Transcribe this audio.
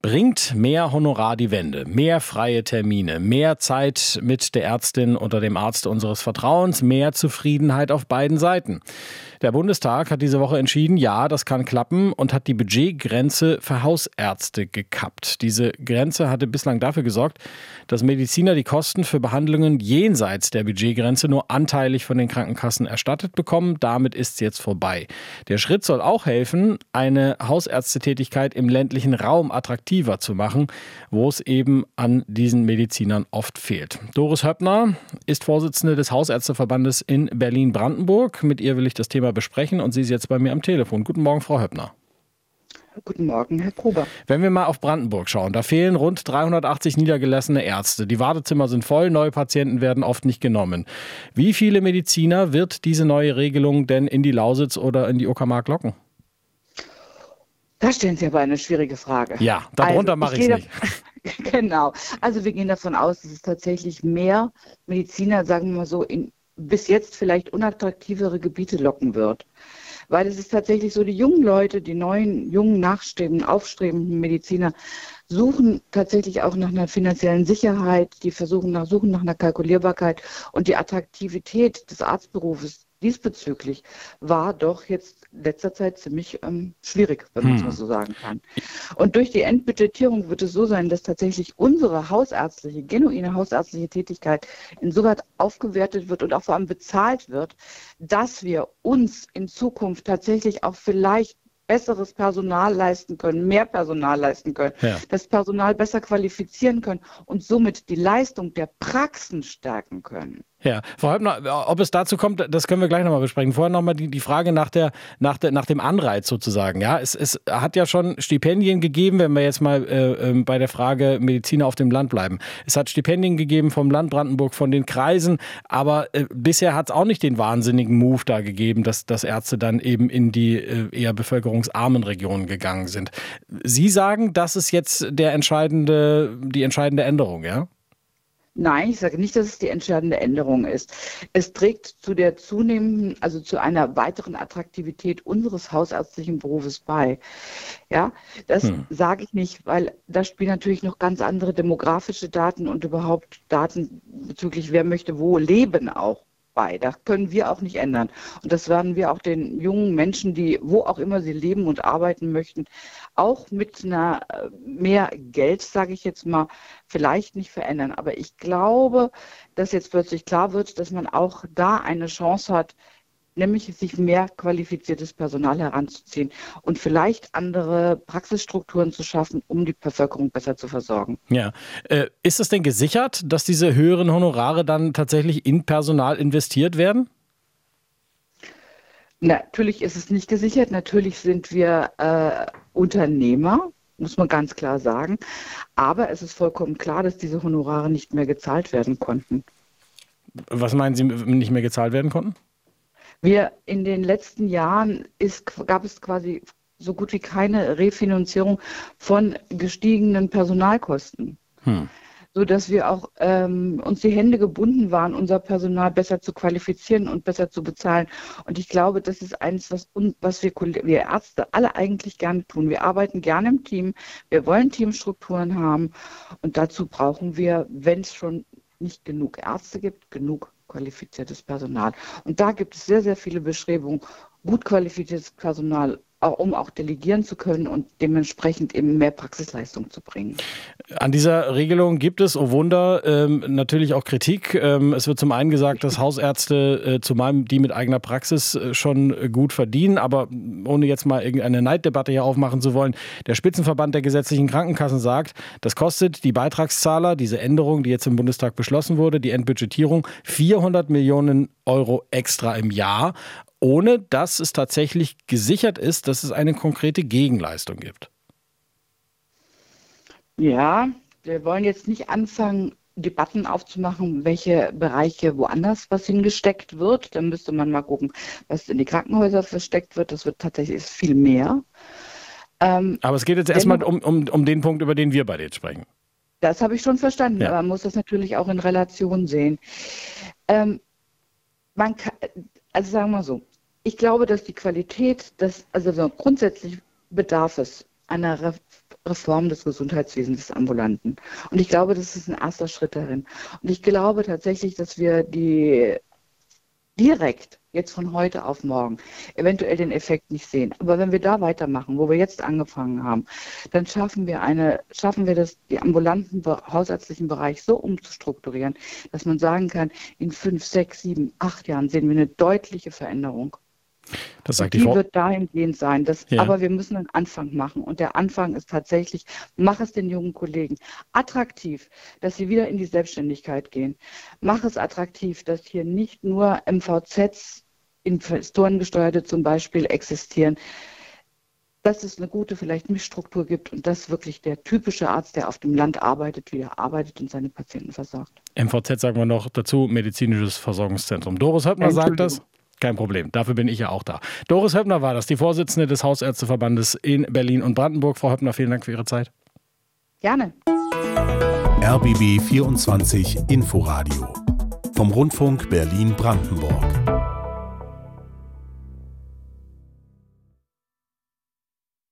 Bringt mehr Honorar die Wende, mehr freie Termine, mehr Zeit mit der Ärztin oder dem Arzt unseres Vertrauens, mehr Zufriedenheit auf beiden Seiten? Der Bundestag hat diese Woche entschieden, ja, das kann klappen und hat die Budgetgrenze für Hausärzte gekappt. Diese Grenze hatte bislang dafür gesorgt, dass Mediziner die Kosten für Behandlungen jenseits der Budgetgrenze nur anteilig von den Krankenkassen erstattet bekommen. Damit ist es jetzt vorbei. Der Schritt soll auch helfen, eine Hausärztetätigkeit im ländlichen Raum attraktiver zu machen, wo es eben an diesen Medizinern oft fehlt. Doris Höppner ist Vorsitzende des Hausärzteverbandes in Berlin-Brandenburg. Mit ihr will ich das Thema besprechen und sie ist jetzt bei mir am Telefon. Guten Morgen, Frau Höppner. Guten Morgen, Herr Gruber. Wenn wir mal auf Brandenburg schauen, da fehlen rund 380 niedergelassene Ärzte. Die Wartezimmer sind voll, neue Patienten werden oft nicht genommen. Wie viele Mediziner wird diese neue Regelung denn in die Lausitz oder in die Uckermark locken? Da stellen Sie aber eine schwierige Frage. Ja, darunter mache ich es nicht. Genau. Also wir gehen davon aus, dass es tatsächlich mehr Mediziner, sagen wir mal so, in bis jetzt vielleicht unattraktivere Gebiete locken wird. Weil es ist tatsächlich so, die jungen Leute, die neuen, jungen, aufstrebenden Mediziner suchen tatsächlich auch nach einer finanziellen Sicherheit, die suchen nach einer Kalkulierbarkeit und die Attraktivität des Arztberufes diesbezüglich war doch jetzt in letzter Zeit ziemlich schwierig, wenn man es mal so sagen kann. Und durch die Endbudgetierung wird es so sein, dass tatsächlich unsere genuine hausärztliche Tätigkeit insoweit aufgewertet wird und auch vor allem bezahlt wird, dass wir uns in Zukunft tatsächlich auch vielleicht besseres Personal leisten können, mehr Personal leisten können, das Personal besser qualifizieren können und somit die Leistung der Praxen stärken können. Ja, Frau Höppner, ob es dazu kommt, das können wir gleich nochmal besprechen. Vorher nochmal die Frage nach dem Anreiz sozusagen. Ja, es hat ja schon Stipendien gegeben, wenn wir jetzt mal bei der Frage Mediziner auf dem Land bleiben. Es hat Stipendien gegeben vom Land Brandenburg, von den Kreisen, aber bisher hat es auch nicht den wahnsinnigen Move da gegeben, dass Ärzte dann eben in die eher bevölkerungsarmen Regionen gegangen sind. Sie sagen, das ist jetzt die entscheidende Änderung, ja? Nein, ich sage nicht, dass es die entscheidende Änderung ist. Es trägt zu der zu einer weiteren Attraktivität unseres hausärztlichen Berufes bei. Ja, das sage ich nicht, weil da spielen natürlich noch ganz andere demografische Daten und überhaupt Daten bezüglich wer möchte wo leben auch bei. Das können wir auch nicht ändern. Und das werden wir auch den jungen Menschen, die wo auch immer sie leben und arbeiten möchten, auch mit einer mehr Geld, sage ich jetzt mal, vielleicht nicht verändern. Aber ich glaube, dass jetzt plötzlich klar wird, dass man auch da eine Chance hat, nämlich sich mehr qualifiziertes Personal heranzuziehen und vielleicht andere Praxisstrukturen zu schaffen, um die Bevölkerung besser zu versorgen. Ja. Ist es denn gesichert, dass diese höheren Honorare dann tatsächlich in Personal investiert werden? Natürlich ist es nicht gesichert. Natürlich sind wir Unternehmer, muss man ganz klar sagen. Aber es ist vollkommen klar, dass diese Honorare nicht mehr gezahlt werden konnten. Was meinen Sie, nicht mehr gezahlt werden konnten? In den letzten Jahren gab es quasi so gut wie keine Refinanzierung von gestiegenen Personalkosten. Sodass wir auch uns die Hände gebunden waren, unser Personal besser zu qualifizieren und besser zu bezahlen. Und ich glaube, das ist eines, was wir Ärzte alle eigentlich gerne tun. Wir arbeiten gerne im Team, wir wollen Teamstrukturen haben und dazu brauchen wir, wenn es schon nicht genug Ärzte gibt, genug qualifiziertes Personal. Und da gibt es sehr, sehr viele Bestrebungen, gut qualifiziertes Personal, um auch delegieren zu können und dementsprechend eben mehr Praxisleistung zu bringen. An dieser Regelung gibt es, oh Wunder, natürlich auch Kritik. Es wird zum einen gesagt, dass Hausärzte, zumal die mit eigener Praxis, schon gut verdienen, aber ohne jetzt mal irgendeine Neiddebatte hier aufmachen zu wollen, der Spitzenverband der gesetzlichen Krankenkassen sagt, das kostet die Beitragszahler, diese Änderung, die jetzt im Bundestag beschlossen wurde, die Endbudgetierung, 400 Millionen Euro extra im Jahr, ohne dass es tatsächlich gesichert ist, dass es eine konkrete Gegenleistung gibt. Ja, wir wollen jetzt nicht anfangen, Debatten aufzumachen, welche Bereiche woanders was hingesteckt wird. Dann müsste man mal gucken, was in die Krankenhäuser versteckt wird. Das wird tatsächlich viel mehr. Aber es geht jetzt erstmal um den Punkt, über den wir beide jetzt sprechen. Das habe ich schon verstanden, aber man muss das natürlich auch in Relation sehen. Also sagen wir so, ich glaube, dass die Qualität, grundsätzlich bedarf es einer Reform des Gesundheitswesens des Ambulanten. Und ich glaube, das ist ein erster Schritt darin. Und ich glaube tatsächlich, dass wir direkt jetzt von heute auf morgen eventuell den Effekt nicht sehen. Aber wenn wir da weitermachen, wo wir jetzt angefangen haben, dann schaffen wir das, die ambulanten hausärztlichen Bereich so umzustrukturieren, dass man sagen kann, in 5, 6, 7, 8 Jahren sehen wir eine deutliche Veränderung. Das sagt die wird dahingehend sein. Aber wir müssen einen Anfang machen. Und der Anfang ist tatsächlich, mach es den jungen Kollegen attraktiv, dass sie wieder in die Selbstständigkeit gehen. Mach es attraktiv, dass hier nicht nur MVZs, investorengesteuerte zum Beispiel, existieren, dass es eine gute vielleicht Mischstruktur gibt und dass wirklich der typische Arzt, der auf dem Land arbeitet, wieder arbeitet und seine Patienten versorgt. MVZ sagen wir noch dazu, Medizinisches Versorgungszentrum. Doris Höppner sagt das. Kein Problem, dafür bin ich ja auch da. Doris Höppner war das, die Vorsitzende des Hausärzteverbandes in Berlin und Brandenburg. Frau Höppner, vielen Dank für Ihre Zeit. Gerne. RBB 24 Inforadio vom Rundfunk Berlin-Brandenburg.